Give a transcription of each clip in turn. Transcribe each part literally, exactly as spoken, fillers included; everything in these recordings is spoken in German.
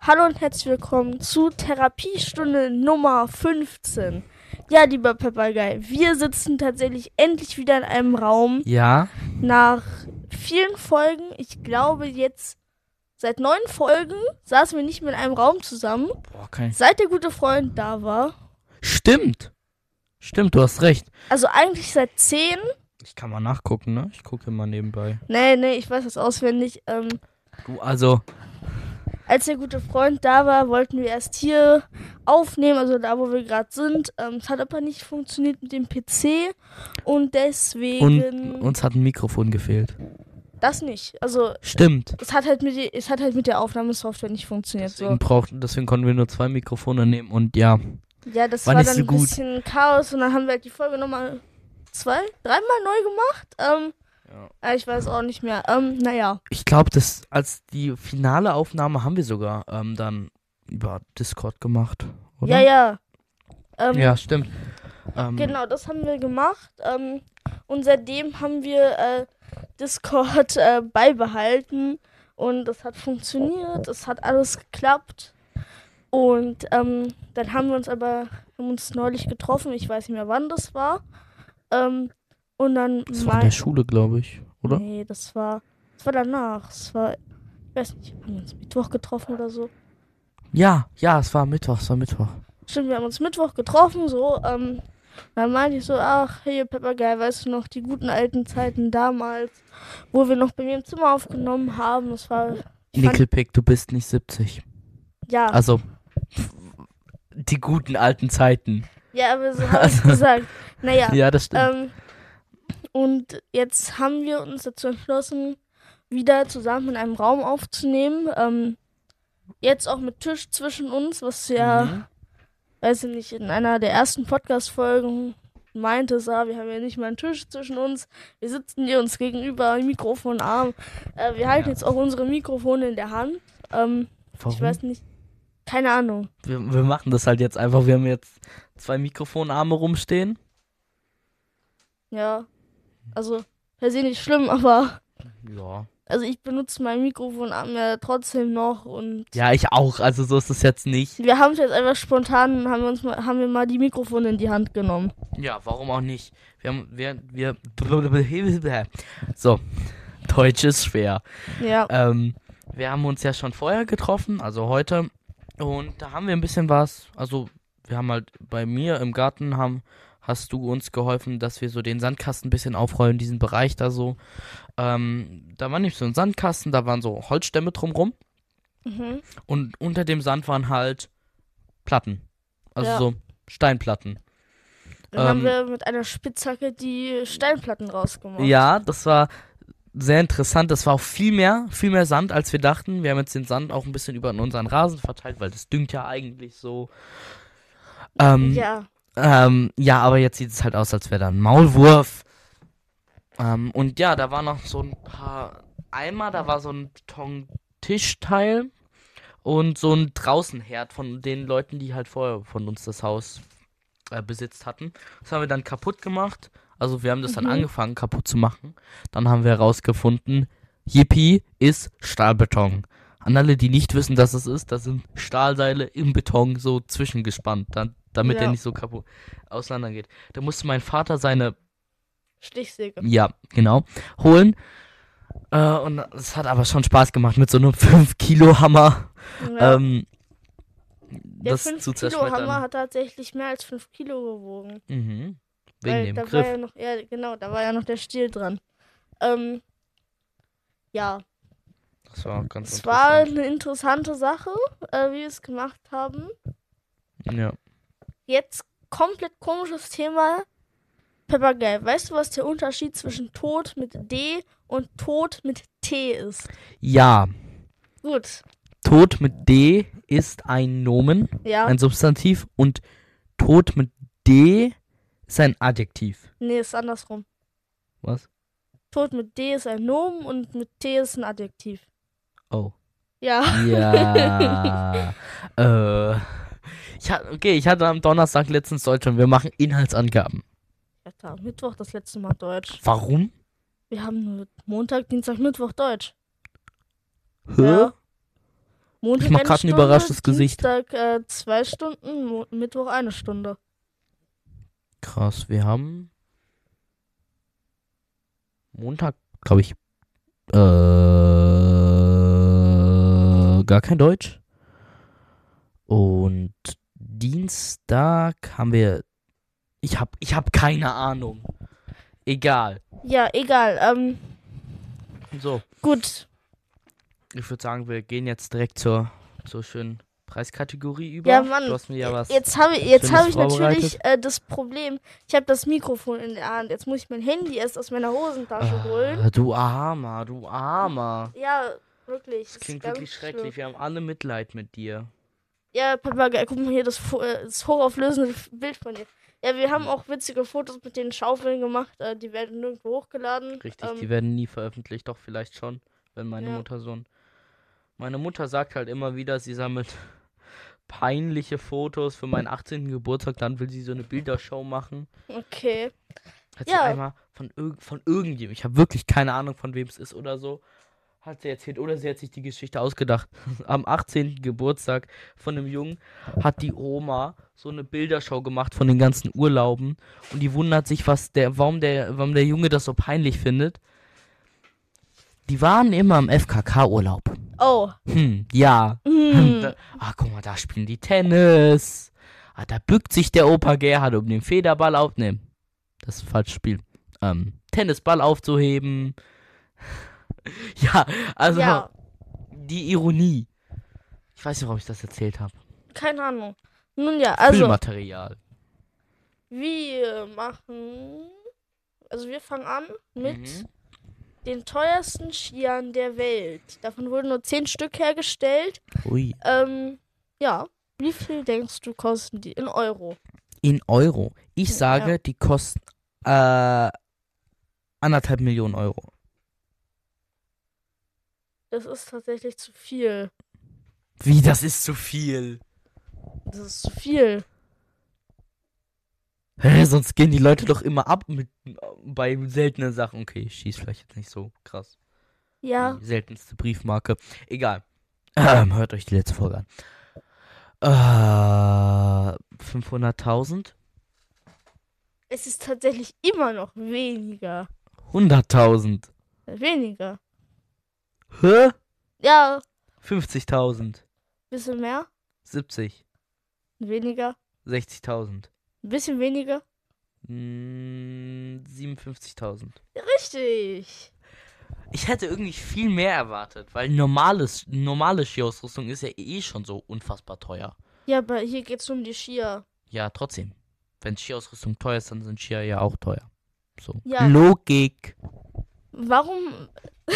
Hallo und herzlich willkommen zu Therapiestunde Nummer fünfzehn. Ja, lieber Papagei, wir sitzen tatsächlich endlich wieder in einem Raum. Ja. Nach vielen Folgen, ich glaube jetzt seit neun Folgen, saßen wir nicht mehr in einem Raum zusammen. Boah, kein... Seit der gute Freund da war. Stimmt. Stimmt, du hast recht. Also eigentlich seit zehn. Ich kann mal nachgucken, ne? Ich gucke mal nebenbei. Nee, nee, ich weiß das auswendig. Ähm, Du, also... Als der gute Freund da war, wollten wir erst hier aufnehmen, also da, wo wir gerade sind. Ähm, es hat aber nicht funktioniert mit dem P C und deswegen... Und uns hat ein Mikrofon gefehlt. Das nicht. Also Stimmt. es hat halt mit, die, es hat halt mit der Aufnahmesoftware nicht funktioniert. Deswegen, So. brauchten, deswegen konnten wir nur zwei Mikrofone nehmen und ja. Ja, das war war, nicht dann so ein gut. bisschen Chaos und dann haben wir halt die Folge nochmal zwei, dreimal neu gemacht. Ähm, Ja. Ich weiß auch nicht mehr. Ähm, naja. Ich glaube, das als die finale Aufnahme haben wir sogar ähm, dann über Discord gemacht, oder? Ja, ja. Ähm, Ja, stimmt. Ähm, Genau, das haben wir gemacht. Ähm, und seitdem haben wir äh, Discord äh, beibehalten. Und das hat funktioniert. Es hat alles geklappt. Und ähm, dann haben wir uns aber haben uns neulich getroffen. Ich weiß nicht mehr, wann das war. Ähm, und dann Das war in der Schule, glaube ich, oder? Nee, das war, das war danach. Das war, ich weiß nicht, haben wir uns Mittwoch getroffen oder so? Ja, ja, es war Mittwoch, es war Mittwoch. Stimmt, wir haben uns Mittwoch getroffen, so, ähm, dann meinte ich so, ach, hey, Papagei, weißt du noch, die guten alten Zeiten damals, wo wir noch bei mir im Zimmer aufgenommen haben, das war, ich fand, Nickelpick, du bist nicht siebzig. ja, Also, die guten alten Zeiten. ja, aber so habe ich gesagt, naja, Ja, das stimmt. ähm, und jetzt haben wir uns dazu entschlossen, wieder zusammen in einem Raum aufzunehmen, ähm, jetzt auch mit Tisch zwischen uns, was ja, Mhm. weiß ich nicht, in einer der ersten Podcast-Folgen meinte, Sa, wir haben ja nicht mal einen Tisch zwischen uns, wir sitzen hier uns gegenüber, Mikrofonarm, äh, wir halten Ja. jetzt auch unsere Mikrofone in der Hand, ähm, Warum? ich weiß nicht, keine Ahnung. Wir, wir machen das halt jetzt einfach. Wir haben jetzt zwei Mikrofonarme rumstehen. Ja, also, per se nicht schlimm, aber, Ja. also ich benutze mein Mikrofonarm ja trotzdem noch und Ja, ich auch. Also so ist es jetzt nicht. wir haben es jetzt einfach spontan, haben wir uns mal, haben wir mal die Mikrofone in die Hand genommen. Ja, warum auch nicht? Wir haben, wir, wir, so, Deutsch ist schwer. Ja, Ähm, wir haben uns ja schon vorher getroffen, also heute. Und da haben wir ein bisschen was, also wir haben halt bei mir im Garten haben, hast du uns geholfen, dass wir so den Sandkasten ein bisschen aufrollen, diesen Bereich da so. Ähm, da war nicht so ein Sandkasten, da waren so Holzstämme drumrum. mhm. Und unter dem Sand waren halt Platten. Also Ja. so Steinplatten. Dann Ähm, haben wir mit einer Spitzhacke die Steinplatten rausgemacht. Ja, das war sehr interessant. Das war auch viel mehr, viel mehr Sand, als wir dachten. Wir haben jetzt den Sand auch ein bisschen über unseren Rasen verteilt, weil das düngt ja eigentlich so. Ähm, Ja, ähm, ja, aber jetzt sieht es halt aus, als wäre da ein Maulwurf. Ähm, und ja, da war noch so ein paar Eimer, da war so ein Beton-Tischteil und so ein Draußenherd von den Leuten, die halt vorher von uns das Haus äh, besitzt hatten. Das haben wir dann kaputt gemacht. Also wir haben das dann Mhm. angefangen kaputt zu machen. Dann haben wir herausgefunden, Yippie ist Stahlbeton. An alle, die nicht wissen, dass es ist, das sind Stahlseile im Beton so zwischengespannt, dann, damit Ja. der nicht so kaputt auseinandergeht. Da musste mein Vater seine, Stichsäge. ja, genau, holen. Äh, und es hat aber schon Spaß gemacht mit so einem fünf Kilo Hammer. Ja. Ähm, Der das fünf zu Kilo zerschmettern. Hammer hat tatsächlich mehr als fünf Kilo gewogen. Mhm. Wegen Weil dem da Griff. war ja noch, ja genau, da war ja noch der Stiel dran. Ähm, ja, Das war ganz es war interessant. eine interessante Sache, äh, wie wir es gemacht haben. Ja. Jetzt komplett komisches Thema. Papagei, weißt du, was der Unterschied zwischen Tod mit D und Tod mit T ist? Ja. Gut, Tod mit D ist ein Nomen, ja. ein Substantiv, und Tod mit D ist ein Adjektiv. Nee, ist andersrum. Was? Tod mit D ist ein Nomen und mit T ist ein Adjektiv. Oh. Ja. Ja. äh. Ich ha- okay, ich hatte am Donnerstag letztens Deutsch und wir machen Inhaltsangaben. Ich hatte am Mittwoch das letzte Mal Deutsch. Warum? Wir haben nur Montag, Dienstag, Mittwoch Deutsch. Hä? Ja. Montag Ich mach eine grad ein Stunde, überraschtes Gesicht. Dienstag äh, zwei Stunden, Mo Mittwoch eine Stunde. Krass, wir haben Montag, glaube ich, äh, gar kein Deutsch. Und Dienstag haben wir, ich hab, ich hab keine Ahnung. Egal. Ja, egal. Ähm, So, gut. ich würde sagen, wir gehen jetzt direkt zur, zur schönen Preiskategorie über. Ja, Mann. Du hast mir ja was. Jetzt habe jetzt Schönes hab ich natürlich vorbereitet. äh, das Problem, ich habe das Mikrofon in der Hand. Jetzt muss ich mein Handy erst aus meiner Hosentasche holen. Ah, du Armer, du Armer. Ja, wirklich. Das klingt ganz wirklich schrecklich. schlimm. Wir haben alle Mitleid mit dir. Ja, Papagei, guck mal hier, das, Fo- äh, das hochauflösende Bild von dir. Ja, wir haben auch witzige Fotos mit den Schaufeln gemacht. Äh, die werden nirgendwo hochgeladen. Richtig, Ähm, die werden nie veröffentlicht, doch vielleicht schon, wenn meine Ja. Mutter so ein... Meine Mutter sagt halt immer wieder, sie sammelt peinliche Fotos für meinen achtzehnten Geburtstag, dann will sie so eine Bildershow machen. okay. Hat Ja. sie einmal von, irg von irgendjemandem, ich habe wirklich keine Ahnung, von wem es ist oder so, hat sie erzählt, oder sie hat sich die Geschichte ausgedacht. Am achtzehnten Geburtstag von einem Jungen hat die Oma so eine Bildershow gemacht von den ganzen Urlauben und die wundert sich, was der, warum der, warum der Junge das so peinlich findet. Die waren immer im F K K-Urlaub. Oh. Hm, ja. Hm. Da, ah, guck mal, da spielen die Tennis. Ah, da bückt sich der Opa Gerhard, um den Federball aufzunehmen. Das ist ein falsches Spiel. Ähm, Tennisball aufzuheben. Ja, also Ja, die Ironie. Ich weiß nicht, warum ich das erzählt habe. keine Ahnung. Nun ja, also Füllmaterial. wir machen, also wir fangen an mit Mhm. den teuersten Skiern der Welt. Davon wurden nur zehn Stück hergestellt. Ui. Ähm, ja, wie viel denkst du kosten die in Euro? In Euro. Ich sage, Ja. die kosten äh, anderthalb Millionen Euro. Das ist tatsächlich zu viel. Wie, das ist zu viel. Das ist zu viel. Hä, sonst gehen die Leute doch immer ab mit bei seltenen Sachen. Okay, schieß vielleicht jetzt nicht so krass. Ja, Die seltenste Briefmarke. Egal. Ähm, hört euch die letzte Folge an. Äh, fünfhunderttausend? es ist tatsächlich immer noch weniger. hunderttausend. Weniger. Hä? Ja, fünfzigtausend. bisschen mehr, siebzig. weniger, sechzigtausend. ein bisschen weniger. Mm, siebenundfünfzigtausend. Richtig. Ich hätte irgendwie viel mehr erwartet, weil normales, normale Skiausrüstung ist ja eh schon so unfassbar teuer. Ja, aber hier geht's um die Skier. Ja, trotzdem. Wenn Skiausrüstung teuer ist, dann sind Skier ja auch teuer. So. Ja. Logik. Warum,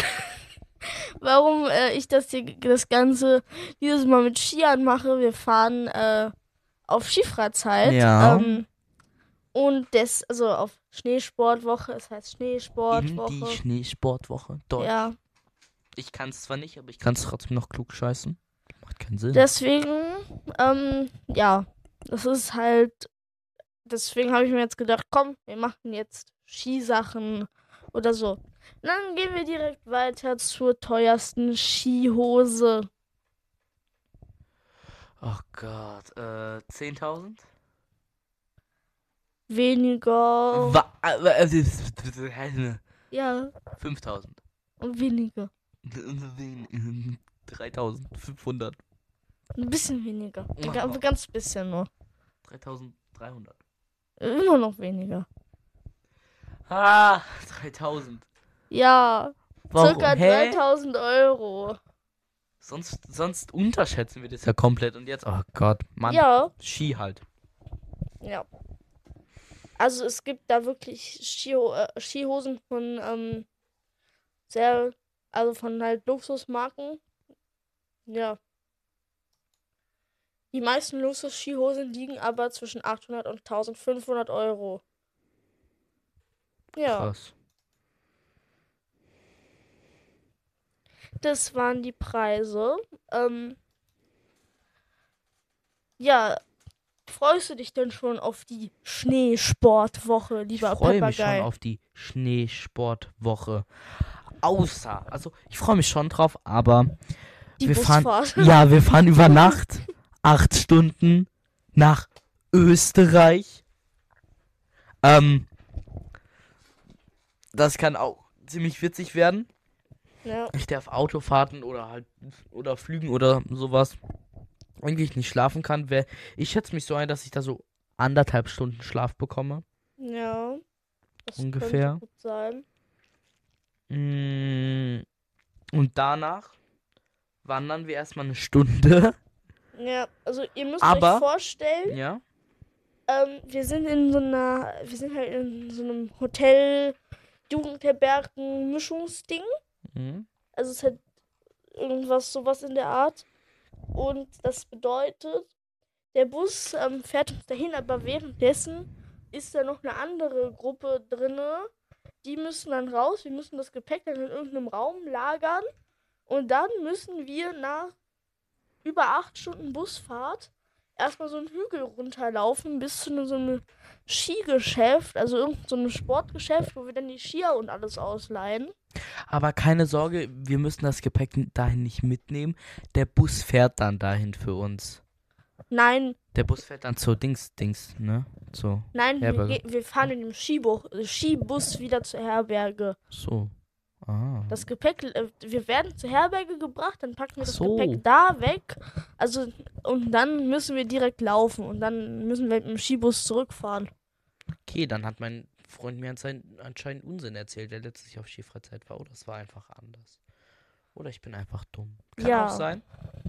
warum äh, ich das hier, das Ganze dieses Mal mit Skiern mache? Wir fahren äh, auf Skifreizeit. Ja. Ähm, und das, also auf Schneesportwoche, es heißt In die Schneesportwoche. Schneesportwoche. Deutsch. Ja, Ich kann es zwar nicht, aber ich kann es trotzdem noch klug scheißen. Macht keinen Sinn. deswegen, ähm, ja, das ist halt, deswegen habe ich mir jetzt gedacht, komm, wir machen jetzt Skisachen oder so. Und dann gehen wir direkt weiter zur teuersten Skihose. Oh Gott. Äh, zehntausend? Weniger. Wa äh, äh, Ja, fünftausend. und weniger. dreitausendfünfhundert. Ein bisschen weniger. Ein Oh. ga- ganz bisschen nur. dreitausenddreihundert. Immer noch weniger. Ah, dreitausend. Ja, Warum? circa Hä? dreitausend Euro. Sonst, sonst unterschätzen wir das ja komplett. Und jetzt, oh Gott, Mann. Ja, Ski halt. ja. Also es gibt da wirklich Skiho äh, Skihosen von ähm, sehr, also von halt Luxusmarken. Ja. Die meisten Luxus-Skihosen liegen aber zwischen achthundert und eintausendfünfhundert Euro. Ja, Krass. das waren die Preise. Ähm, ja, freust du dich denn schon auf die Schneesportwoche, Ich lieber freue mich schon Papagei? auf die Schneesportwoche. Außer, also ich freue mich schon drauf, aber Die wir fahren, Busfahrt. ja, wir fahren über Nacht acht Stunden nach Österreich. Ähm, das kann auch ziemlich witzig werden. Ja. Ich darf Autofahrten oder halt oder Flügen oder sowas eigentlich nicht schlafen kann. Wer, ich schätze mich so ein, dass ich da so anderthalb Stunden Schlaf bekomme. Ja. Das Ungefähr. könnte gut sein. Mm, Und danach wandern wir erstmal eine Stunde. Ja, also ihr müsst Aber- euch vorstellen, Ja. ähm, wir sind in so einer, wir sind halt in so einem Hotel, Jugendherbergen, Mischungsding. Mhm. Also es ist halt irgendwas, sowas in der Art. Und das bedeutet, der Bus ähm, fährt uns dahin, aber währenddessen ist da noch eine andere Gruppe drinne. Die müssen dann raus, wir müssen das Gepäck dann in irgendeinem Raum lagern. Und dann müssen wir nach über acht Stunden Busfahrt erstmal so einen Hügel runterlaufen bis zu ne- so einem Skigeschäft, also irgendein so einem Sportgeschäft, wo wir dann die Skier und alles ausleihen. Aber keine Sorge, wir müssen das Gepäck n- dahin nicht mitnehmen. Der Bus fährt dann dahin für uns. Nein, Der Bus fährt dann zur Dings, Dings, ne? So, nein, wir, Herberge. ge- wir fahren in dem Skibuch, äh, Skibus wieder zur Herberge. So. Ah. Das Gepäck, äh, wir werden zur Herberge gebracht, dann packen wir Ach das so. Gepäck da weg. Also, und dann müssen wir direkt laufen und dann müssen wir mit dem Skibus zurückfahren. Okay, dann hat mein Freund mir anscheinend, anscheinend Unsinn erzählt, der letztlich auf Skifreizeit war. Oder es war einfach anders. Oder ich bin einfach dumm. Kann Ja. auch sein.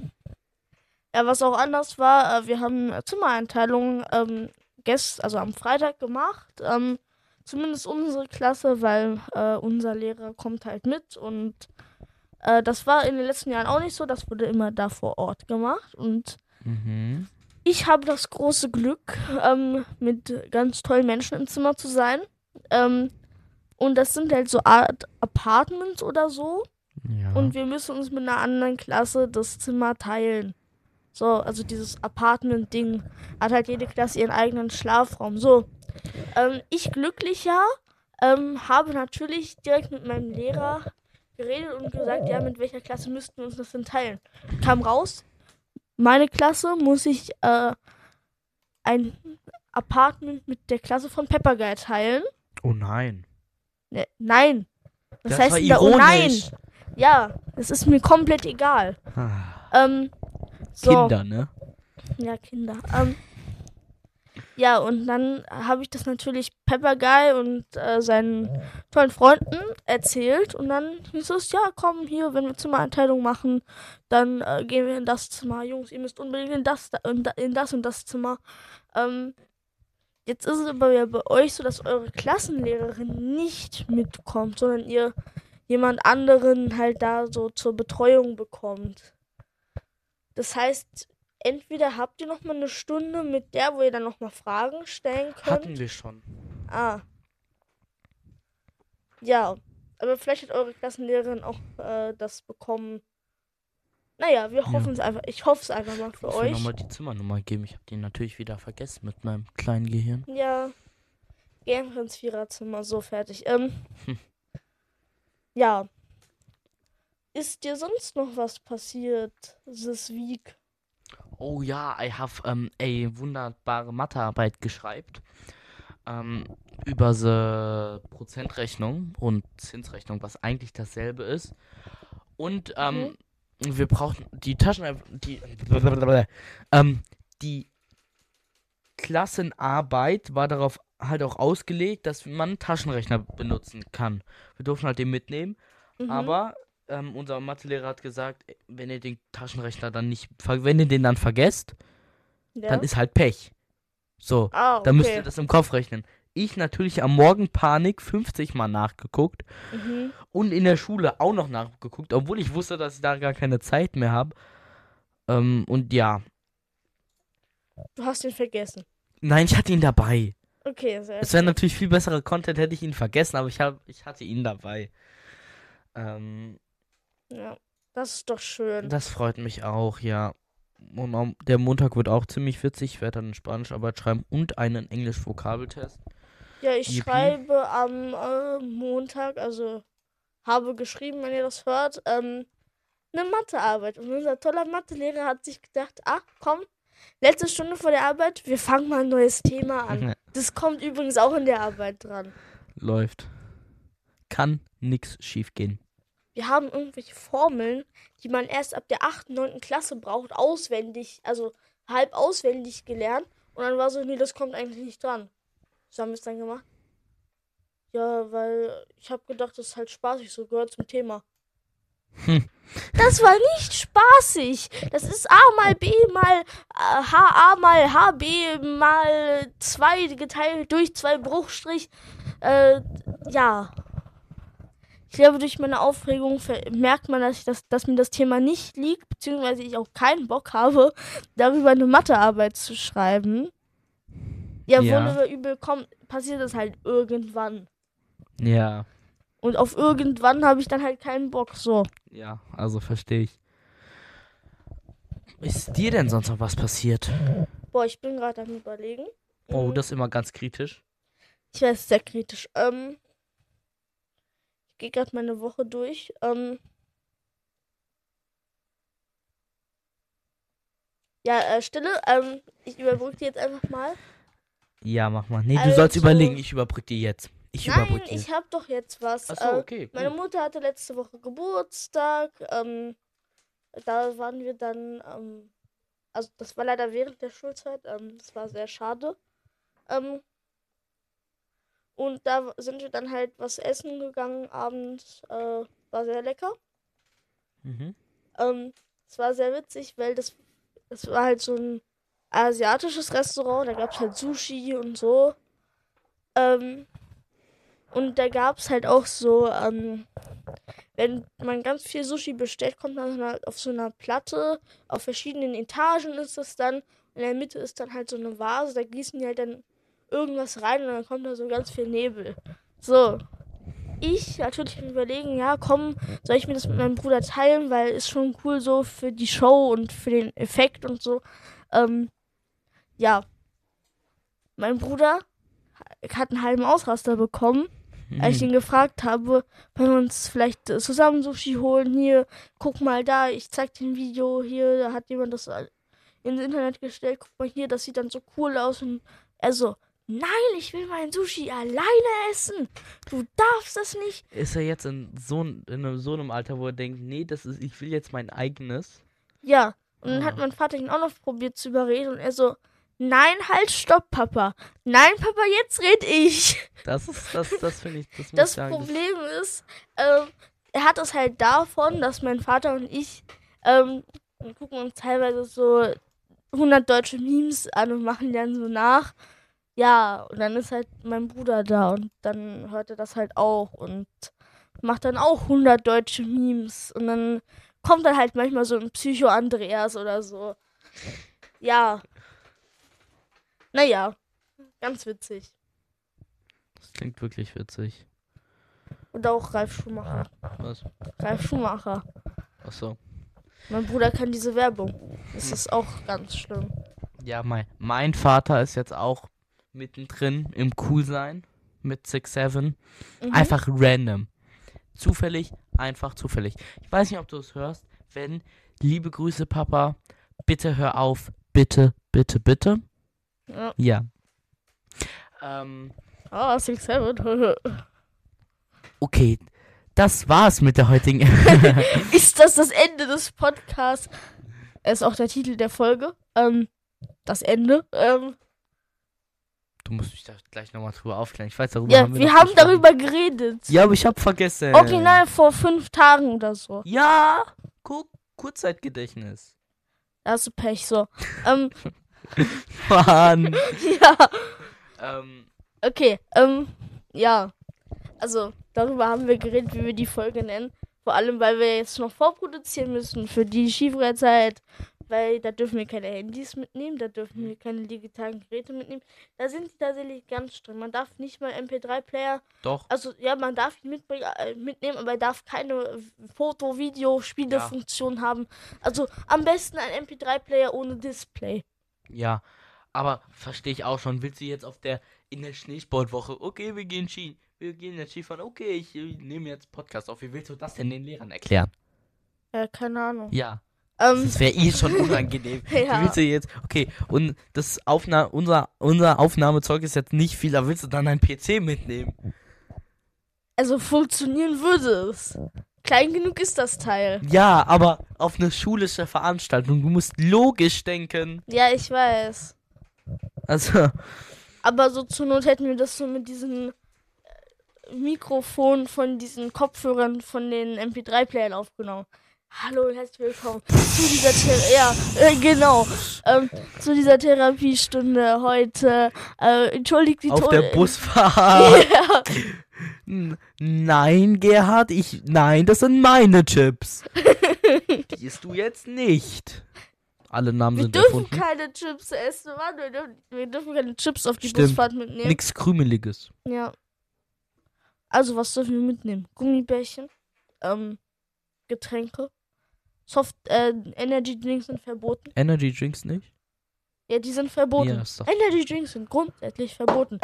Ja, was auch anders war, äh, wir haben äh, Zimmereinteilung ähm, gest also am Freitag gemacht. Ähm, zumindest unsere Klasse, weil äh, unser Lehrer kommt halt mit und äh, das war in den letzten Jahren auch nicht so. Das wurde immer da vor Ort gemacht und Mhm. ich habe das große Glück, ähm, mit ganz tollen Menschen im Zimmer zu sein. Ähm, und das sind halt so Art Apartments oder so. Ja. Und wir müssen uns mit einer anderen Klasse das Zimmer teilen. So, also dieses Apartment-Ding hat halt jede Klasse ihren eigenen Schlafraum. So, ähm, ich glücklicher ähm, habe natürlich direkt mit meinem Lehrer geredet und gesagt, ja, mit welcher Klasse müssten wir uns das denn teilen. Kam raus, meine Klasse muss ich äh, ein Apartment mit der Klasse von Pepperguy teilen. Oh nein. Ne, nein. Was Das heißt war denn da, oh nein? ironisch. Ja, es ist mir komplett egal. Ah, Ähm, so. Kinder, ne? Ja, Kinder. Ähm, ja, und dann habe ich das natürlich Pepperguy und äh, seinen tollen Freunden erzählt. Und dann hieß es, ja, komm hier, wenn wir Zimmereinteilung machen, dann äh, gehen wir in das Zimmer. Jungs, ihr müsst unbedingt in das, in da- in das und das Zimmer. Ähm, jetzt ist es aber ja bei euch so, dass eure Klassenlehrerin nicht mitkommt, sondern ihr jemand anderen halt da so zur Betreuung bekommt. Das heißt, entweder habt ihr noch mal eine Stunde mit der, wo ihr dann noch mal Fragen stellen könnt. Hatten wir schon. Ah. Ja, aber vielleicht hat eure Klassenlehrerin auch äh, das bekommen. Naja, wir Ja. hoffen es einfach. Ich hoffe es einfach mal Ich für muss mir euch. nochmal die Zimmernummer geben. Ich habe die natürlich wieder vergessen mit meinem kleinen Gehirn. Ja. Geh einfach ins Viererzimmer, so fertig. Ähm. Hm. Ja. Ist dir sonst noch was passiert, this week? Oh ja, I have ähm, a wunderbare Mathearbeit geschreibt. Ähm, über die Prozentrechnung und Zinsrechnung, was eigentlich dasselbe ist. Und ähm, wir brauchen die Taschen, die, ähm, die Klassenarbeit war darauf halt auch ausgelegt, dass man einen Taschenrechner benutzen kann. Wir durften halt den mitnehmen, Mhm. aber ähm, unser Mathelehrer hat gesagt, ey, wenn ihr den Taschenrechner dann nicht, ver- wenn ihr den dann vergesst, Ja. dann ist halt Pech. So, ah, okay. dann müsst ihr das im Kopf rechnen. Ich natürlich am Morgen Panik fünfzig Mal nachgeguckt Mhm. und in der Schule auch noch nachgeguckt, obwohl ich wusste, dass ich da gar keine Zeit mehr habe. Ähm, und ja, Du hast ihn vergessen. nein, ich hatte ihn dabei. Okay, sehr Es wäre natürlich viel besserer Content, hätte ich ihn vergessen, aber ich, hab, ich hatte ihn dabei. Ähm, Ja, das ist doch schön. das freut mich auch, ja. Und am- der Montag wird auch ziemlich witzig. Ich werde dann eine Spanischarbeit schreiben und einen Englisch-Vokabeltest. Ja, ich Yippie. schreibe am äh, Montag, also habe geschrieben, wenn ihr das hört, ähm, eine Mathearbeit. Und unser toller Mathelehrer hat sich gedacht, ach komm, letzte Stunde vor der Arbeit, wir fangen mal ein neues Thema an. Das kommt übrigens auch in der Arbeit dran. Läuft. Kann nix schief gehen. Wir haben irgendwelche Formeln, die man erst ab der achten, neunten Klasse braucht, auswendig, also halb auswendig gelernt. Und dann war so, nee, das kommt eigentlich nicht dran. Was haben wir es dann gemacht? Ja, weil ich habe gedacht, das ist halt spaßig, so gehört zum Thema. Hm. Das war nicht spaßig. Das ist A mal B mal äh, H A mal H B mal zwei geteilt durch zwei Bruchstrich. Äh, ja. Ich glaube, durch meine Aufregung ver- merkt man, dass, ich das, dass mir das Thema nicht liegt, beziehungsweise ich auch keinen Bock habe, darüber eine Mathearbeit zu schreiben. Ja, Ja. wohl oder übel kommt, passiert das halt irgendwann. Ja. Und auf irgendwann habe ich dann halt keinen Bock, so. Ja, also verstehe ich. Ist dir denn sonst noch was passiert? Boah, ich bin gerade am Überlegen. Oh, Mhm. das ist immer ganz kritisch. Ich weiß, sehr kritisch. Ähm, ich gehe gerade meine Woche durch. Ähm, ja, äh, Stille. Ähm, ich überbrücke die jetzt einfach mal. Ja, mach mal. Nee, du Also- sollst überlegen, ich überbrück dir jetzt. Ich Nein, überbrück dir. ich habe doch jetzt was. Achso, Äh, okay. meine Gut. Mutter hatte letzte Woche Geburtstag. Ähm, da waren wir dann. Ähm, also, das war leider während der Schulzeit. Ähm, das war sehr schade. Ähm, und da sind wir dann halt was essen gegangen abends. Äh, war sehr lecker. Mhm. Ähm, es war sehr witzig, weil das, das war halt so ein asiatisches Restaurant. Da gab es halt Sushi und so. Ähm, und da gab es halt auch so, ähm, wenn man ganz viel Sushi bestellt, kommt man dann halt auf so einer Platte. Auf verschiedenen Etagen ist das dann. In der Mitte ist dann halt so eine Vase. Da gießen die halt dann irgendwas rein und dann kommt da so ganz viel Nebel. So. Ich natürlich am Überlegen, ja, komm, soll ich mir das mit meinem Bruder teilen, weil ist schon cool so für die Show und für den Effekt und so. Ähm, ja. Mein Bruder hat einen halben Ausraster bekommen, als ich ihn gefragt habe, wenn wir uns vielleicht äh, zusammen Sushi holen. Hier, guck mal da, ich zeig dir ein Video hier, da hat jemand das äh, ins Internet gestellt. Guck mal hier, das sieht dann so cool aus. Und er so, nein, ich will mein Sushi alleine essen. Du darfst das nicht. Ist er jetzt in so, in einem, so einem Alter, wo er denkt, nee, das ist, ich will jetzt mein eigenes? Ja, und dann Ah. hat mein Vater ihn auch noch probiert zu überreden und er so, nein, halt, stopp, Papa. Nein, Papa, jetzt red ich. Das ist, das, das finde ich, das muss Das ich sagen. Problem ist, ähm, er hat es halt davon, dass mein Vater und ich, ähm, wir gucken uns teilweise so hundert deutsche Memes an und machen die dann so nach. Ja, und dann ist halt mein Bruder da und dann hört er das halt auch und macht dann auch hundert deutsche Memes und dann kommt dann halt manchmal so ein Psycho-Andreas oder so. Ja. Naja, ganz witzig. Das klingt wirklich witzig. Und auch Ralf Schumacher. Was? Ralf Schumacher. Achso. Mein Bruder kann diese Werbung. Das ist auch ganz schlimm. Ja, mein, mein Vater ist jetzt auch mittendrin im Coolsein mit six seven. Mhm. Einfach random. Zufällig, einfach zufällig. Ich weiß nicht, ob du es hörst. Wenn, liebe Grüße, Papa, bitte hör auf. Bitte, bitte, bitte. Ja. Ja. Ähm, Ah, six seven. okay. Das war's mit der heutigen. Ist das das Ende des Podcasts? Ist auch der Titel der Folge. Ähm, das Ende. Ähm, Du musst mich da gleich nochmal drüber aufklären. Ich weiß, darüber ja, haben wir wir noch haben gesprochen. darüber geredet. Ja, aber ich hab vergessen. Original vor fünf Tagen oder so. Ja, guck, Kurzzeitgedächtnis. Da hast du Pech, so. ähm, Mann. ja, ähm, okay. Ähm, ja. Also, darüber haben wir geredet, wie wir die Folge nennen. Vor allem, weil wir jetzt noch vorproduzieren müssen für die Skifreizeit. Weil da dürfen wir keine Handys mitnehmen, da dürfen wir keine digitalen Geräte mitnehmen. Da sind die tatsächlich ganz streng. Man darf nicht mal M P drei Player, doch. also ja, man darf ihn mitbringen, äh, mitnehmen, aber er darf keine Foto-, Video-, Spielefunktion haben. Also am besten ein M P drei Player ohne Display. Ja, aber verstehe ich auch schon. Willst du jetzt auf der, in der Schneesportwoche, okay, wir gehen Ski, wir gehen jetzt Skifahren, okay, ich äh, nehme jetzt Podcast auf. Wie willst du das denn den Lehrern erklären? Ja, keine Ahnung. Ja. Ähm, Das wäre eh schon unangenehm. Ja. Wie willst du jetzt, okay, und das Aufna unser, unser Aufnahmezeug ist jetzt nicht viel, da willst du dann einen P C mitnehmen? also funktionieren würde es. Klein genug ist das Teil. Ja, aber auf eine schulische Veranstaltung, du musst logisch denken. Ja, ich weiß. Also, Aber so zur Not hätten wir das so mit diesen äh, Mikrofonen von diesen Kopfhörern von den M P drei Playern aufgenommen. Hallo und herzlich willkommen zu dieser Thera ja, äh, genau, ähm, zu dieser Therapiestunde heute. Äh, entschuldigt die auf To- der Busfahrt. Ja. N- Nein, Gerhard, ich, nein, das sind meine Chips. Die isst du jetzt nicht. Alle Namen Wir sind dürfen erfunden. keine Chips essen, Mann. Wir dürfen, wir dürfen keine Chips auf die Stimmt. Busfahrt mitnehmen. Nix Krümeliges. Ja. Also, was dürfen wir mitnehmen? Gummibärchen, ähm, Getränke, Soft, äh, Energy Drinks sind verboten. Energy Drinks nicht? Ja, die sind verboten. Ja, ist doch- Energy Drinks sind grundsätzlich verboten.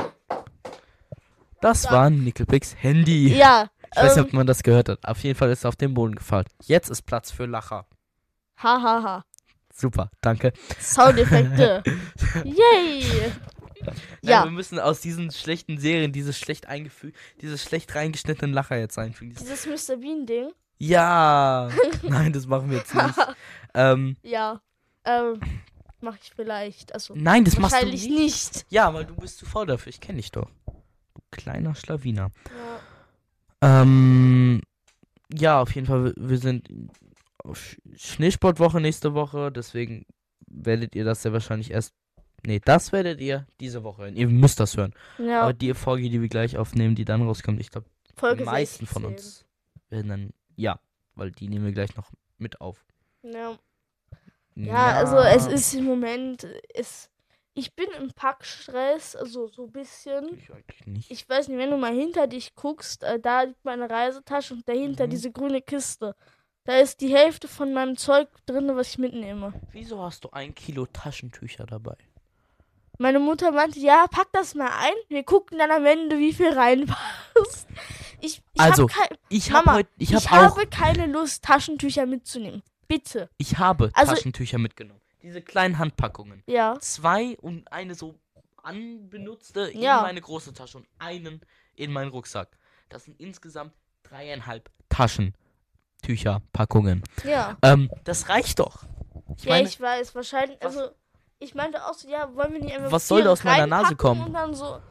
Das Ja. war Nickelbacks Handy. Ja, Ich weiß nicht, ähm, ob man das gehört hat. Auf jeden Fall ist er auf den Boden gefallen. Jetzt ist Platz für Lacher. hahaha. Ha, ha. Super, danke. Soundeffekte. Yay. Nein, Ja, wir müssen aus diesen schlechten Serien diese schlecht eingefügt, diese schlecht reingeschnittenen Lacher jetzt einfügen. Dieses- dieses Mister Bean Ding. Ja. Nein, das machen wir jetzt nicht. ähm, Ja, ähm, mach ich vielleicht. Also, nein, das machst du wahrscheinlich nicht. nicht. Ja, weil du bist zu faul dafür. Ich kenne dich doch. Du kleiner Schlawiner. Ja. Ähm, ja, auf jeden Fall. Wir- Wir sind auf Schneesportwoche nächste Woche. Deswegen werdet ihr das ja wahrscheinlich erst. Nee, das werdet ihr diese Woche hören. Ihr müsst das hören. Ja, Aber die Folge, die wir gleich aufnehmen, die dann rauskommt, ich glaube, die Folge meisten von sechzehn. uns werden dann. Ja, weil die nehmen wir gleich noch mit auf. Ja. Ja, also es ist im Moment, es, ich bin im Packstress, also so ein bisschen. Ich eigentlich nicht. Ich weiß nicht, wenn du mal hinter dich guckst, äh, da liegt meine Reisetasche und dahinter Mhm. diese grüne Kiste. Da ist die Hälfte von meinem Zeug drin, was ich mitnehme. Wieso hast du ein Kilo Taschentücher dabei? Meine Mutter meinte, ja, pack das mal ein, wir gucken dann am Ende, wie viel reinpasst. Ich, ich Also, hab kein, Ich Mama, habe heute, ich, ich habe auch, habe keine Lust, Taschentücher mitzunehmen. Bitte. ich habe Also- Taschentücher mitgenommen. Diese kleinen Handpackungen. Ja. Zwei und eine so anbenutzte in Ja. meine große Tasche und einen in meinen Rucksack. Das sind insgesamt dreieinhalb Taschentücherpackungen. Ja. Ähm, das reicht doch. Ich Ja, meine, ich weiß, wahrscheinlich, was- also, ich meinte auch so, ja, wollen wir nicht einfach Was soll vier da aus meiner Nase reinpacken kommen? Und dann so,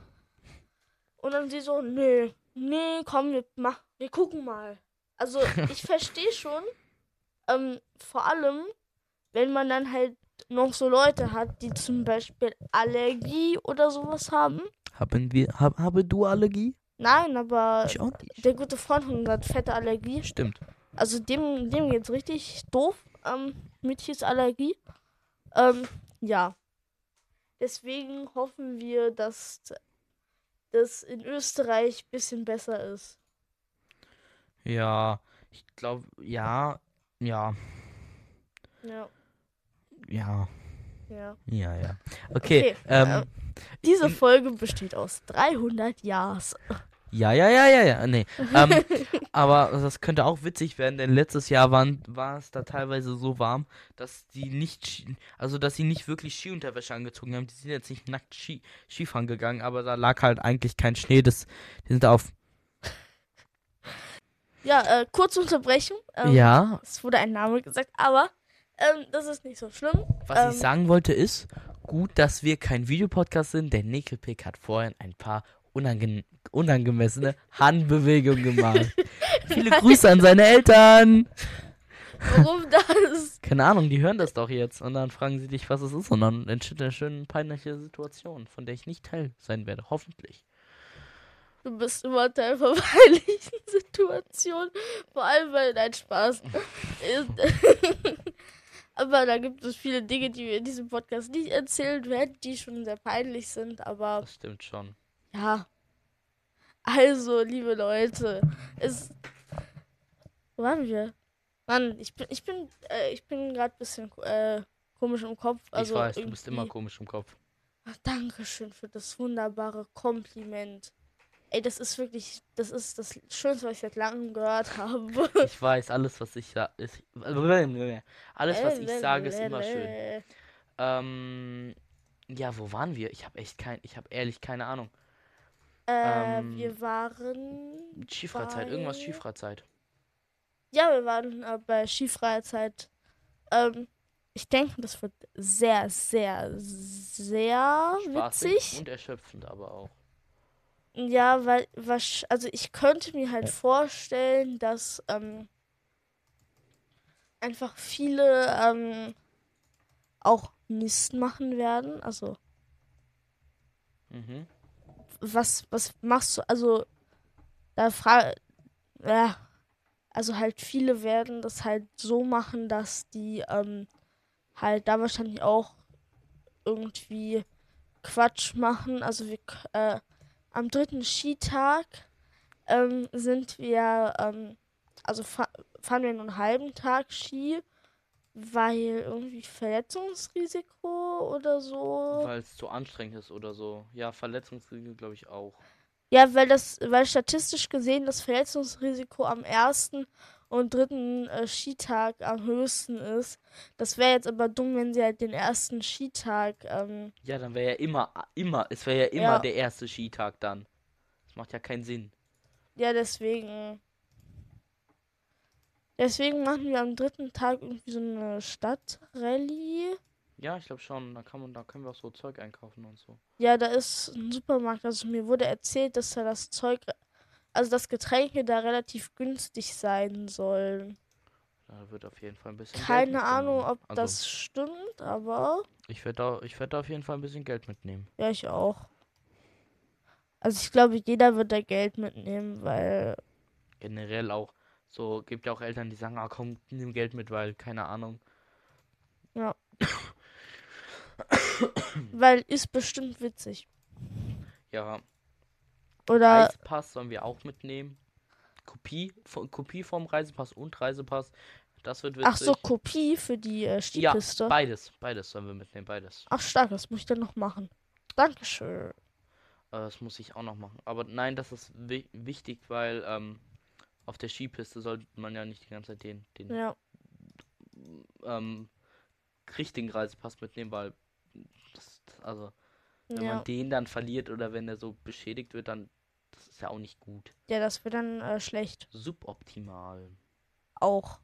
und dann sie so, nee, nee, komm, wir, mach, wir gucken mal. Also, ich verstehe schon, ähm, vor allem, wenn man dann halt noch so Leute hat, die zum Beispiel Allergie oder sowas haben. haben wir, hab, habe du Allergie? Nein, aber Ich auch nicht. der gute Freund von uns hat fette Allergie. Stimmt. Also dem, dem geht's richtig doof ähm, mit Allergie. Ähm, ja. Deswegen hoffen wir, dass das in Österreich ein bisschen besser ist. Ja, ich glaube, ja, ja, Ja, ja, ja. ja, ja. Okay, Okay, ähm, äh, Diese in- Folge besteht aus dreihundert Ja's. ja, ja, ja, ja, ja, nee. ähm, aber das könnte auch witzig werden, denn letztes Jahr waren, war es da teilweise so warm, dass die nicht, Ski, also dass sie nicht wirklich Skiunterwäsche angezogen haben. Die sind jetzt nicht nackt Ski, Skifahren gegangen, aber da lag halt eigentlich kein Schnee. Das, die sind auf. Ja, äh, kurze Unterbrechung. Ähm, Ja, Es wurde ein Name gesagt, aber ähm, das ist nicht so schlimm. was ähm, ich sagen wollte ist, gut, dass wir kein Videopodcast sind, denn Nickelpick hat vorhin ein paar unange unangemessene Handbewegungen gemacht. Viele Grüße an seine Eltern. Warum das? Keine Ahnung, die hören das doch jetzt und dann fragen sie dich, was es ist und dann entsteht eine schöne peinliche Situation, von der ich nicht Teil sein werde, hoffentlich. Du bist immer Teil von peinlichen Situationen. Vor allem bei dein Spaß. Aber da gibt es viele Dinge, die wir in diesem Podcast nicht erzählen werden, die schon sehr peinlich sind. Aber Das stimmt schon. ja. Also, liebe Leute, es. Wo waren wir? Mann, ich bin, ich bin, äh, ich bin gerade ein bisschen äh, komisch im Kopf. Also ich weiß, du bist immer irgendwie- komisch im Kopf. Ach, Dankeschön für das wunderbare Kompliment. Ey, das ist wirklich, das ist das Schönste, was ich seit langem gehört habe. Ich weiß, alles, was ich sage, ist, alles, was ich sage, ist immer schön. Äh, Ähm, ja, wo waren wir? Ich habe echt kein, ich habe ehrlich keine Ahnung. Ähm, wir waren Skifreizeit, irgendwas bei. Skifreizeit. Ja, wir waren äh, bei Skifreizeit. Ähm, ich denke, das wird sehr, sehr, sehr Spaßig witzig. und erschöpfend aber auch. Ja, weil, wasch- also ich könnte mir halt vorstellen, dass ähm, einfach viele ähm, auch Mist machen werden. Also, Mhm. was, was machst du? Also, da frage, ja, also halt viele werden das halt so machen, dass die ähm, halt da wahrscheinlich auch irgendwie Quatsch machen. Also wir k- äh, am dritten Skitag ähm, sind wir, ähm, also fa fahren wir nur einen halben Tag Ski, weil irgendwie Verletzungsrisiko oder so. Weil es zu anstrengend ist oder so. Ja, Verletzungsrisiko glaube ich auch. Ja, weil das, weil statistisch gesehen das Verletzungsrisiko am ersten und dritten äh, Skitag am höchsten ist. Das wäre jetzt aber dumm, wenn sie halt den ersten Skitag, ähm, Ja, dann wäre ja immer, immer, es wäre ja immer ja, der erste Skitag dann. Das macht ja keinen Sinn. ja, deswegen. Deswegen machen wir am dritten Tag irgendwie so eine Stadtrallye. Ja, ich glaube schon. Da kann man, da können wir auch so Zeug einkaufen und so. Ja, da ist ein Supermarkt. Also mir wurde erzählt, dass da das Zeug, also dass Getränke da relativ günstig sein sollen. Da wird auf jeden Fall ein bisschen Geld Keine Ahnung, mitgenommen. ob Also, das stimmt, aber ich werde da, ich werde da auf jeden Fall ein bisschen Geld mitnehmen. ja, ich auch. Also ich glaube, jeder wird da Geld mitnehmen, weil, Generell auch. So, gibt ja auch Eltern, die sagen, ah komm, nimm Geld mit, weil, keine Ahnung. ja, weil ist bestimmt witzig. Ja, Oder, Reisepass sollen wir auch mitnehmen. Kopie, von- Kopie vom Reisepass und Reisepass. Das wird ach so, witzig. Kopie für die äh, Ja, Skipiste. beides. Beides sollen wir mitnehmen, beides. Ach stark, das muss ich dann noch machen. Dankeschön. Äh, das muss ich auch noch machen. Aber nein, das ist wi wichtig, weil ähm, auf der Skipiste sollte man ja nicht die ganze Zeit den, den Ja, ähm, richtigen Reisepass mitnehmen, weil das, also wenn man ja. den dann verliert oder wenn er so beschädigt wird, dann das ist ja auch nicht gut. Ja, das wird dann äh, schlecht. Suboptimal. Auch.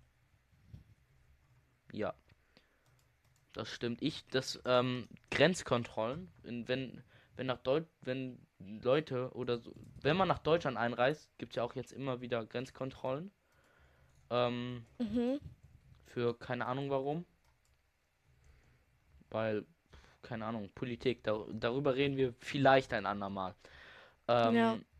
Ja, das stimmt. Ich, das ähm, Grenzkontrollen, in, wenn wenn nach Deut wenn Leute oder so, wenn man nach Deutschland einreist, gibt es ja auch jetzt immer wieder Grenzkontrollen. Ähm, Mhm. für keine Ahnung warum. Weil, keine Ahnung, Politik, dar darüber reden wir vielleicht ein andermal. Ja. Ähm,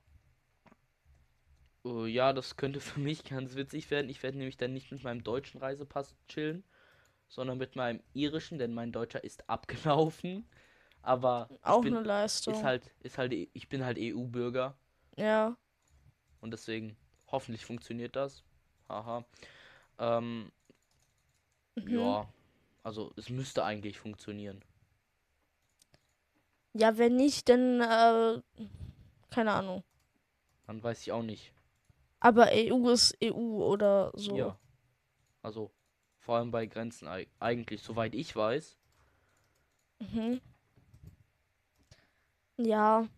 oh, ja, das könnte für mich ganz witzig werden. Ich werde nämlich dann nicht mit meinem deutschen Reisepass chillen, sondern mit meinem irischen, denn mein deutscher ist abgelaufen. Aber ich Auch bin, eine ist Leistung. halt, ist halt, ich bin halt E U-Bürger Ja. und deswegen hoffentlich funktioniert das. Haha. Ähm, Mhm. ja, also es müsste eigentlich funktionieren. Ja, wenn nicht, dann, äh, keine Ahnung. Dann weiß ich auch nicht. Aber E U ist E U oder so. Ja, also vor allem bei Grenzen eig- eigentlich, soweit ich weiß. Mhm. Ja.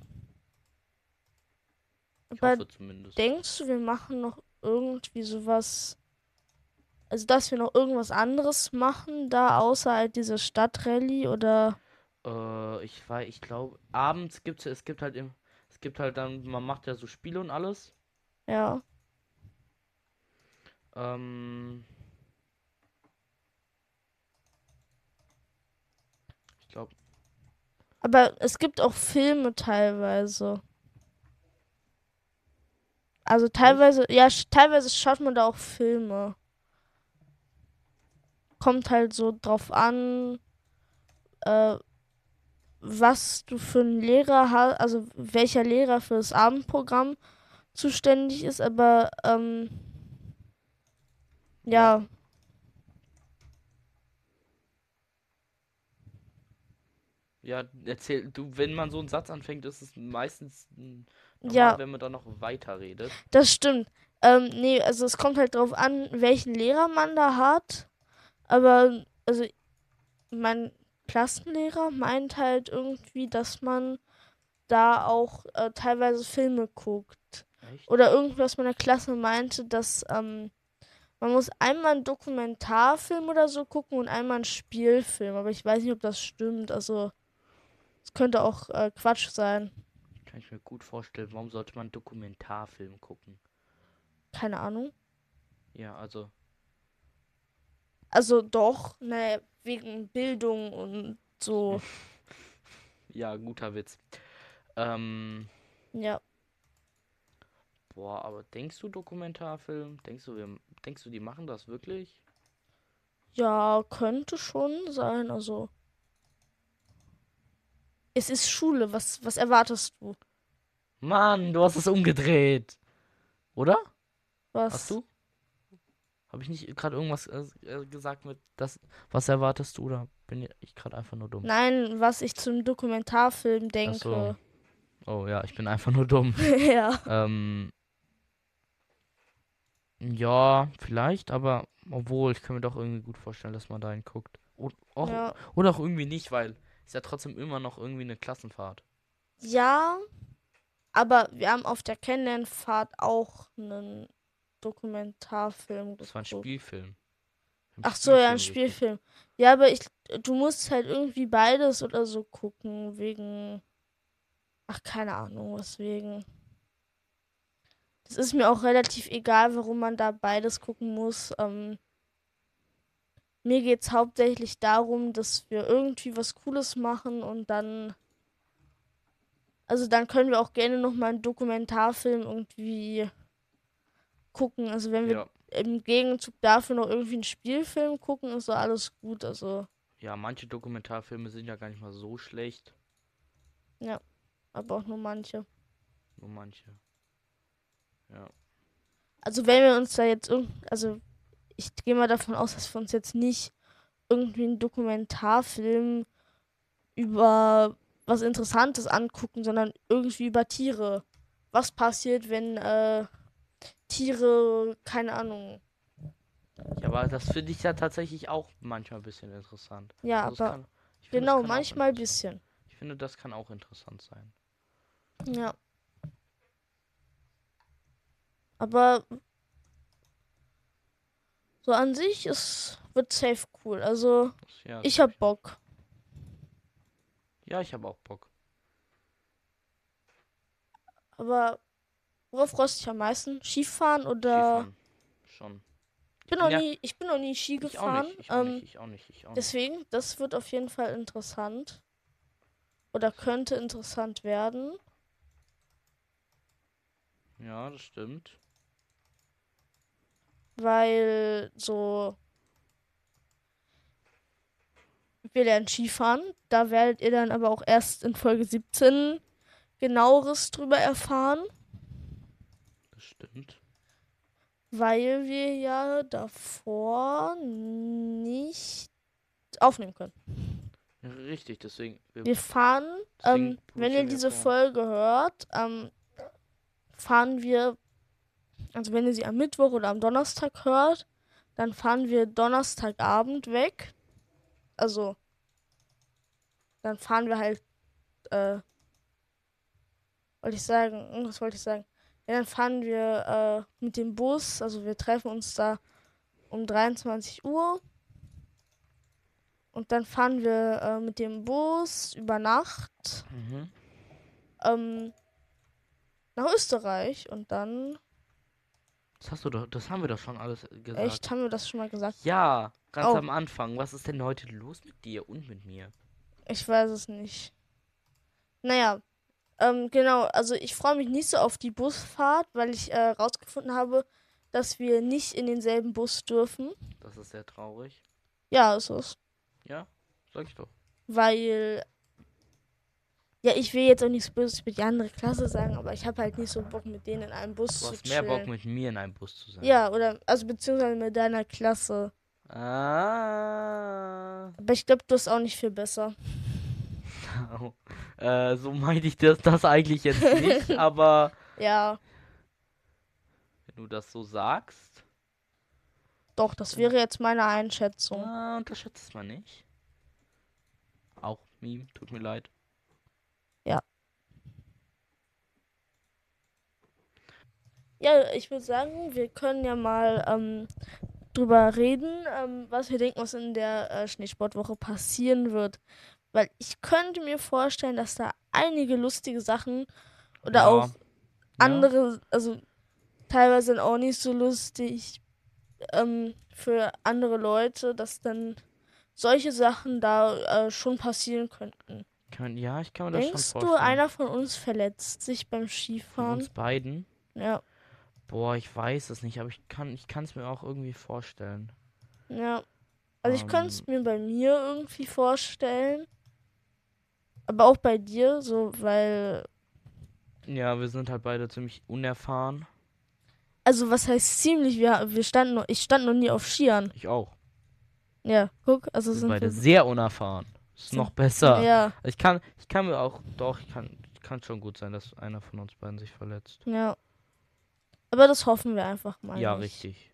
Ich Aber hoffe zumindest. denkst du, wir machen noch irgendwie sowas? Also, dass wir noch irgendwas anderes machen, da außer halt diese Stadtrallye oder. Äh, ich weiß, ich glaube, abends gibt's, es gibt halt im, es gibt halt dann, man macht ja so Spiele und alles. Ja. Ähm, ich glaube, Aber es gibt auch Filme teilweise. Also echt? teilweise, ja, sch- teilweise schaut man da auch Filme. Kommt halt so drauf an, äh, was du für einen Lehrer hast, also welcher Lehrer für das Abendprogramm zuständig ist, aber ähm, Ja. ja, Ja, erzähl, du, wenn man so einen Satz anfängt, ist es meistens mm, normal, Ja, wenn man dann noch weiterredet. das stimmt. Ähm, nee, also es kommt halt drauf an, welchen Lehrer man da hat. Aber, also mein Klassenlehrer meint halt irgendwie, dass man da auch äh, teilweise Filme guckt. Echt? Oder irgendwas meiner Klasse meinte, dass ähm, man muss einmal einen Dokumentarfilm oder so gucken und einmal einen Spielfilm. Aber ich weiß nicht, ob das stimmt. Also, es könnte auch äh, Quatsch sein. Kann ich mir gut vorstellen. Warum sollte man einen Dokumentarfilm gucken? Keine Ahnung. Ja, also, Also doch, ne, wegen Bildung und so. ja, guter Witz. Ähm, Ja. boah, aber denkst du Dokumentarfilm? Denkst du, wir, denkst du, die machen das wirklich? Ja, könnte schon sein. Also, es ist Schule. Was, was erwartest du? Mann, du hast es umgedreht. Oder? Hast Was? du? Habe ich nicht gerade irgendwas äh, äh, gesagt mit das, was erwartest du, oder bin ich gerade einfach nur dumm? Nein, was ich zum Dokumentarfilm Ach so. denke. Oh ja, ich bin einfach nur dumm. Ja. Ähm, ja, vielleicht, aber obwohl, ich kann mir doch irgendwie gut vorstellen, dass man da hinguckt. Und auch, Ja. oder auch irgendwie nicht, weil ist ja trotzdem immer noch irgendwie eine Klassenfahrt. Ja, aber wir haben auf der Kennenlernfahrt auch einen Dokumentarfilm Das war ein geguckt. Spielfilm. Wir haben Ach so, ja, ein Spielfilm geguckt. Spielfilm. Ja, aber ich, du musst halt irgendwie beides oder so gucken, wegen, ach, keine Ahnung, weswegen. Das ist mir auch relativ egal, warum man da beides gucken muss. Ähm, mir geht's hauptsächlich darum, dass wir irgendwie was Cooles machen und dann, also dann können wir auch gerne noch mal einen Dokumentarfilm irgendwie gucken. Also wenn wir Ja, im Gegenzug dafür noch irgendwie einen Spielfilm gucken, ist so alles gut. Also, ja, manche Dokumentarfilme sind ja gar nicht mal so schlecht. ja, aber auch nur manche. Nur manche. Ja. Also wenn wir uns da jetzt irgend, also ich gehe mal davon aus, dass wir uns jetzt nicht irgendwie einen Dokumentarfilm über was Interessantes angucken, sondern irgendwie über Tiere. Was passiert, wenn äh, Tiere, keine Ahnung. Ja, aber das finde ich ja tatsächlich auch manchmal ein bisschen interessant. Ja, Also es aber kann, ich finde, es genau, kann auch manchmal ein interessant. bisschen. Ich finde, das kann auch interessant sein. Ja, aber so an sich ist wird safe cool. Also Das, ja, das ich glaube hab ich auch. Bock. Ja, ich habe auch Bock. Aber worauf freust du dich am meisten? Skifahren oder? Skifahren. Schon. Ich Ich bin bin noch ja. nie, ich bin noch nie Ski Ich auch gefahren. nicht. Ich auch nicht. Ähm, Ich auch nicht. Ich auch nicht. deswegen, das wird auf jeden Fall interessant. Oder könnte interessant werden. Ja, das stimmt. Weil so, wir lernen Skifahren. Da werdet ihr dann aber auch erst in Folge siebzehn genaueres drüber erfahren. Das stimmt. Weil wir ja davor nicht aufnehmen können. Richtig, deswegen. Wir, Wir fahren, deswegen ähm, wenn ihr produzieren wir diese vor. Folge hört, ähm, fahren wir, also wenn ihr sie am Mittwoch oder am Donnerstag hört, dann fahren wir Donnerstagabend weg. Also, dann fahren wir halt, äh, wollte ich sagen, was wollte ich sagen? Ja, dann fahren wir äh, mit dem Bus, also wir treffen uns da um dreiundzwanzig Uhr und dann fahren wir äh, mit dem Bus über Nacht Mhm. ähm, nach Österreich und dann, Das hast du doch, das haben wir doch schon alles gesagt. echt, haben wir das schon mal gesagt? Ja, ganz Oh, am Anfang. Was ist denn heute los mit dir und mit mir? ich weiß es nicht. Naja, ähm, genau, also ich freue mich nicht so auf die Busfahrt, weil ich äh, rausgefunden habe, dass wir nicht in denselben Bus dürfen. Das ist sehr traurig. Ja, ist es. Ja, sag ich doch. Weil, ja, ich will jetzt auch nichts Böses über die andere Klasse sagen, aber ich habe halt nicht so Bock, mit denen in einem Bus Du zu hast mehr Bock, chillen. mit mir in einem Bus zu sein. Ja, oder, also beziehungsweise mit deiner Klasse. Ah. Aber ich glaube, du hast auch nicht viel besser. äh, so meinte ich das, das eigentlich jetzt nicht, aber Ja, wenn du das so sagst, doch, das wäre jetzt meine Einschätzung. äh, unterschätzt es mal nicht. Auch Meme, tut mir leid. Ja. Ja, ich würde sagen, wir können ja mal ähm, drüber reden, ähm, was wir denken, was in der äh, Schneesportwoche passieren wird. Weil ich könnte mir vorstellen, dass da einige lustige Sachen oder Ja, auch ja, andere, also teilweise dann auch nicht so lustig ähm, für andere Leute, dass dann solche Sachen da äh, schon passieren könnten. kann, ja, ich kann mir das schon Denkst du, vorstellen. einer von uns verletzt sich beim Von Skifahren? uns beiden? Ja, Boah, ich weiß es nicht, aber ich kann, ich kann es mir auch irgendwie vorstellen. ja. Also ich könnte es Ähm, mir bei mir irgendwie vorstellen, aber auch bei dir, so, weil, ja, wir sind halt beide ziemlich unerfahren. also was heißt ziemlich, wir, wir standen noch, ich stand noch nie auf Skiern. Ich auch. Ja, guck, also Wir sind sind beide wir, sehr unerfahren. Ist sind, noch besser. ja, Ich kann, ich kann mir auch, doch, ich kann, kann schon gut sein, dass einer von uns beiden sich verletzt. ja. Aber das hoffen wir einfach mal Ja, nicht. richtig.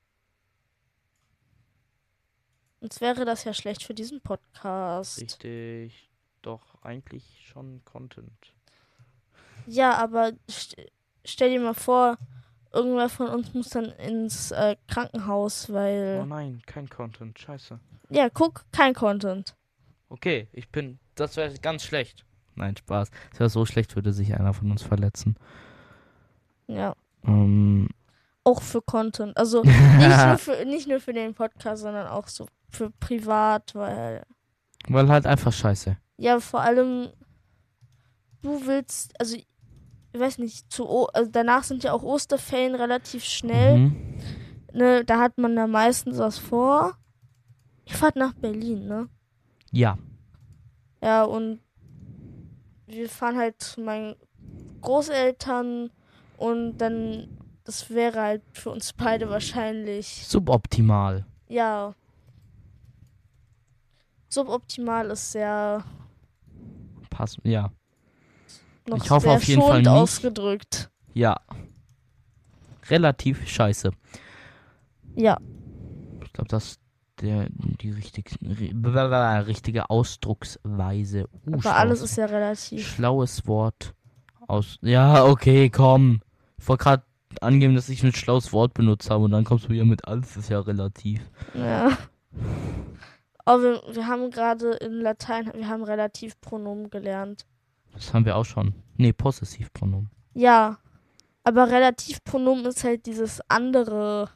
Sonst wäre das ja schlecht für diesen Podcast. Richtig. Doch, eigentlich schon Content. Ja, aber st stell dir mal vor, irgendwer von uns muss dann ins äh, Krankenhaus, Oh weil. nein, kein Content. Scheiße. Ja, guck, kein Content. Okay, ich bin, das wäre ganz schlecht. Nein, Spaß. Es wäre so schlecht, würde sich einer von uns verletzen. Ja, Ähm, auch für Content. Also nicht nur für, nicht nur für den Podcast, sondern auch so für privat, weil. weil halt einfach scheiße. Ja, vor allem, du willst, also ich weiß nicht, zu o also danach sind ja auch Osterferien relativ schnell. Mhm. Ne, da hat man da meistens was vor. Ihr fahrt nach Berlin, ne? Ja. Ja, und wir fahren halt zu meinen Großeltern und dann, das wäre halt für uns beide wahrscheinlich, Suboptimal. ja, suboptimal ist sehr Pass, ja. noch Ich hoffe sehr auf jeden Fall schonend nicht. ausgedrückt. Ja. Relativ scheiße. Ja, Ich glaube, das ist der, die richtige, richtige Ausdrucksweise. Uh, aber schlaues, alles ist ja relativ. schlaues Wort. Aus. Ja, okay, komm. Ich wollte gerade angeben, dass ich ein schlaues Wort benutzt habe und dann kommst du wieder mit alles ist ja relativ. Ja. Aber wir, wir haben gerade in Latein, wir haben Relativpronomen gelernt. Das haben wir auch schon. Nee, Possessivpronomen. Ja, aber Relativpronomen ist halt dieses andere.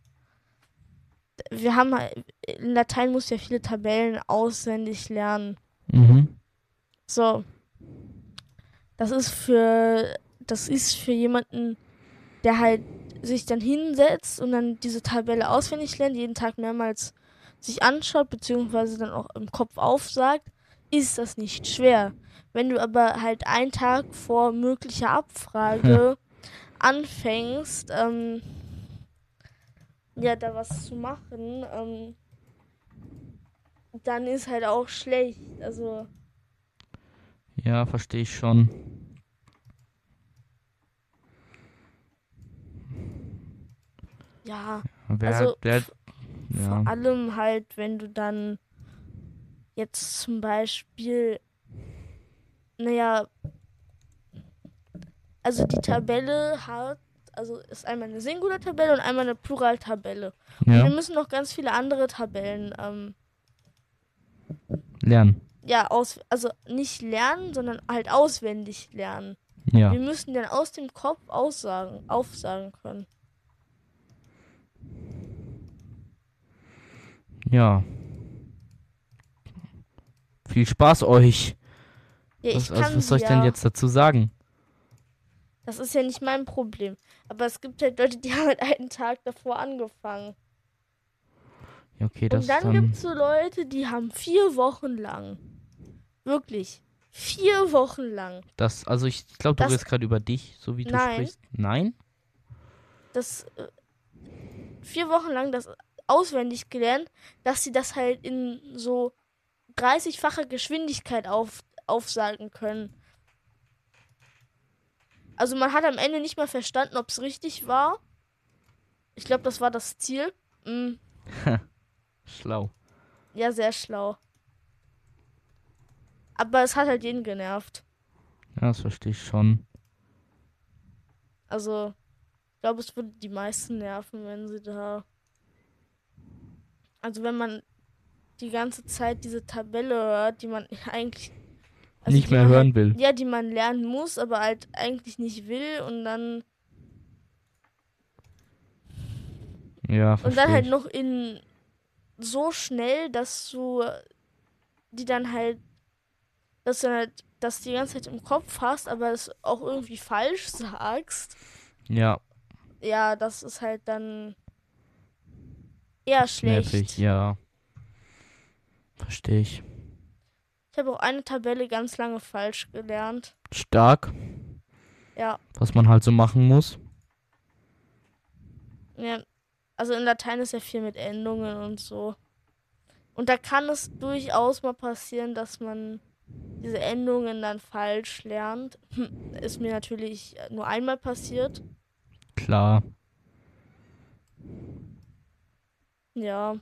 Wir haben halt, in Latein muss ja viele Tabellen auswendig lernen. Mhm. So, das ist für, das ist für jemanden, der halt sich dann hinsetzt und dann diese Tabelle auswendig lernt, jeden Tag mehrmals sich anschaut, beziehungsweise dann auch im Kopf aufsagt, ist das nicht schwer. Wenn du aber halt einen Tag vor möglicher Abfrage anfängst, ähm, ja, da was zu machen, ähm, dann ist halt auch schlecht. Also, Ja, verstehe ich schon. ja, Wer, also der, f- ja. vor allem halt, wenn du dann jetzt zum Beispiel, naja, also die Tabelle hat, also ist einmal eine Singular-Tabelle und einmal eine Plural-Tabelle. Und wir Ja, müssen noch ganz viele andere Tabellen, ähm, lernen. ja, aus, also nicht lernen, sondern halt auswendig lernen. Ja. Wir müssen dann aus dem Kopf aussagen, aufsagen können. Ja. Viel Spaß euch. Ja, ich Was, also, kann was soll ich ja. denn jetzt dazu sagen? Das ist ja nicht mein Problem. Aber es gibt halt Leute, die haben halt einen Tag davor angefangen. Ja, okay, das Und dann ist dann. gibt es so Leute, die haben vier Wochen lang. Wirklich. Vier Wochen lang. Das, also ich glaube, du Das- redest gerade über dich, so wie du Nein. sprichst. Nein? Das äh, vier Wochen lang das auswendig gelernt, dass sie das halt in so dreißig-facher Geschwindigkeit auf, aufsagen können. Also man hat am Ende nicht mal verstanden, ob es richtig war. Ich glaube, das war das Ziel. Mm, Schlau. ja, sehr schlau. Aber es hat halt jeden genervt. Ja, das verstehe ich schon. Also, ich glaube, es würde die meisten nerven, wenn sie da. Also, wenn man die ganze Zeit diese Tabelle hört, die man eigentlich. Also Nicht die mehr man hören halt, will. Ja, die man lernen muss, aber halt eigentlich nicht will und dann. Ja, Und dann verstehe halt ich. noch in so schnell, dass du die dann halt. Dass du halt das die ganze Zeit im Kopf hast, aber es auch irgendwie falsch sagst. Ja, Ja, das ist halt dann eher ist nervig. schlecht. Ja, verstehe ich. Ich habe auch eine Tabelle ganz lange falsch gelernt. Stark, Ja, was man halt so machen muss. ja. Also in Latein ist ja viel mit Endungen und so. Und da kann es durchaus mal passieren, dass man diese Endungen dann falsch lernt. Ist mir natürlich nur einmal passiert. Klar. Ja.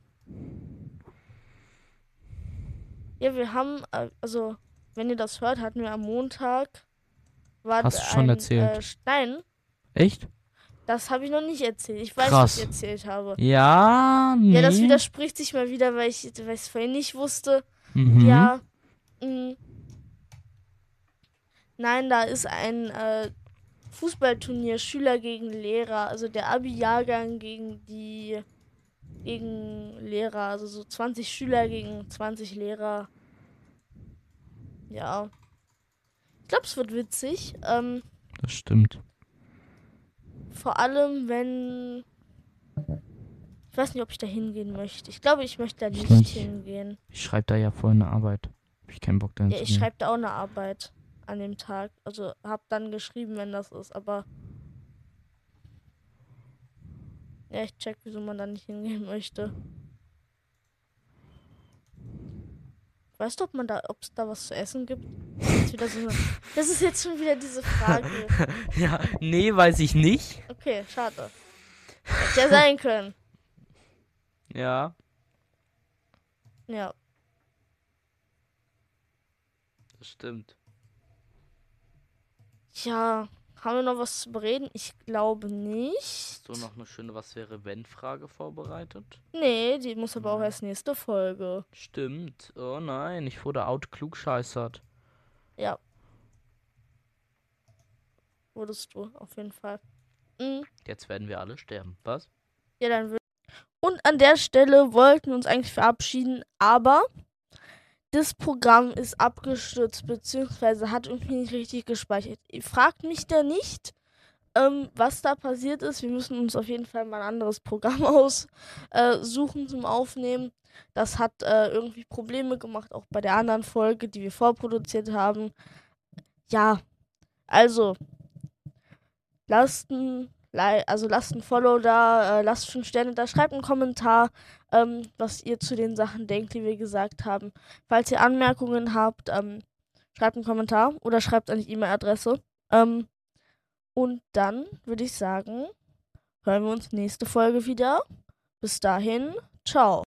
Ja, wir haben, äh, also, wenn ihr das hört, hatten wir am Montag, war Hast da du schon ein, erzählt? äh, Stein. Echt? Das habe ich noch nicht erzählt. Ich weiß, was Krass. ich erzählt habe. Ja, nee. Ja, das widerspricht sich mal wieder, weil ich weil ich es vorhin nicht wusste. Mhm. Ja, mh, nein, da ist ein äh, Fußballturnier Schüler gegen Lehrer, also der Abi-Jahrgang gegen die gegen Lehrer, also so zwanzig Schüler gegen zwanzig Lehrer. Ja, ich glaube, es wird witzig. Ähm, Das stimmt. vor allem, wenn ich weiß nicht, ob ich da hingehen möchte. Ich glaube, ich möchte da Ich nicht, nicht. hingehen. Ich schreibe da ja vorhin eine Arbeit. Hab ich keinen Bock dahin Ja, zu ich gehen. schreibe da auch eine Arbeit an dem Tag. Also hab dann geschrieben, wenn das ist, aber ja, ich check, wieso man da nicht hingehen möchte. Weißt du, ob man da, ob es da was zu essen gibt? Das ist, jetzt wieder so eine, das ist jetzt schon wieder diese Frage. Ja, nee, weiß ich nicht. Okay, schade. Hätte ja sein können. Ja, Ja. das stimmt. Tja, haben wir noch was zu bereden? Ich glaube nicht. Hast du noch eine schöne Was wäre wenn Frage vorbereitet? Nee, die muss aber auch erst nächste Folge. Stimmt. Oh nein, ich wurde outklugscheißert. Ja. Wurdest du, auf jeden Fall. Mhm. Jetzt werden wir alle sterben. Was? Ja, dann würde Und an der Stelle wollten wir uns eigentlich verabschieden, aber das Programm ist abgestürzt, beziehungsweise hat irgendwie nicht richtig gespeichert. Ihr fragt mich da nicht, ähm, was da passiert ist. Wir müssen uns auf jeden Fall mal ein anderes Programm aussuchen zum Aufnehmen. Das hat äh, irgendwie Probleme gemacht, auch bei der anderen Folge, die wir vorproduziert haben. Ja, also lasst ein, Li- also lasst ein Follow da, äh, lasst fünf Sterne da, schreibt einen Kommentar, ähm, was ihr zu den Sachen denkt, die wir gesagt haben. Falls ihr Anmerkungen habt, ähm, schreibt einen Kommentar oder schreibt an die E-Mail-Adresse. Ähm, und dann würde ich sagen, hören wir uns nächste Folge wieder. Bis dahin, ciao.